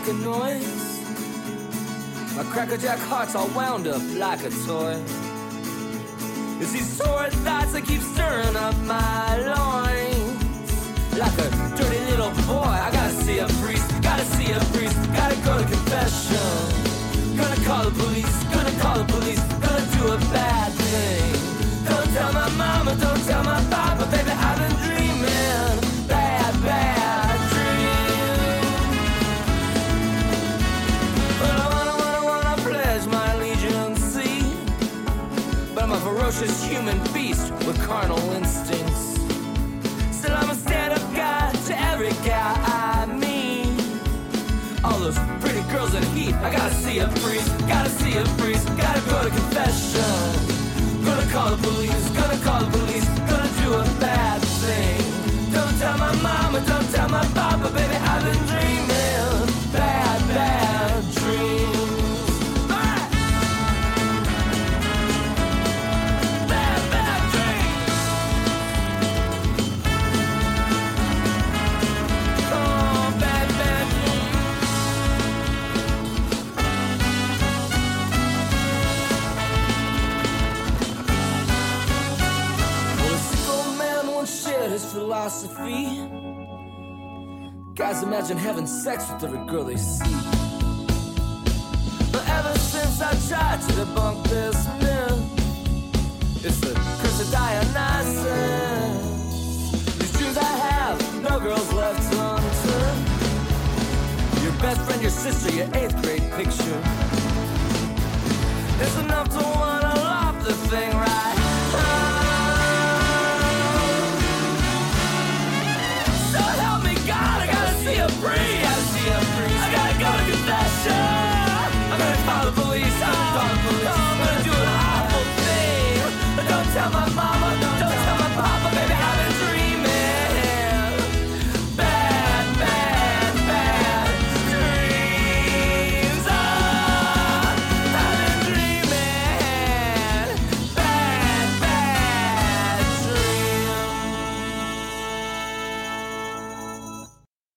a noise. My crackerjack heart's all wound up like a toy. It's these sore thoughts that keep stirring up my loins. Like a dirty little boy, I gotta see a priest, gotta see a priest, gotta go to confession. Gonna call the police, gonna call the police, gonna do a bad thing. Don't tell my mama, don't tell my papa, baby, I've been dreaming bad, bad dreams. But I wanna pledge my allegiance, but I'm a ferocious human beast with carnal instincts. Still I'm a stand-up guy to every guy I meet. All those pretty girls in heat, I gotta see a priest, gotta see a priest, gotta go to confession. Gonna call the police, gonna call the police, gonna do a bad thing. Don't tell my mama, don't tell my papa, baby, I've been dreaming bad, bad dreams. His philosophy. Guys imagine having sex with every girl they see. But ever since I tried to debunk this myth, it's the curse of Dionysus. These dreams I have, no girls left unturned. Your best friend, your sister, your 8th grade picture. It's enough to wanna love the thing right.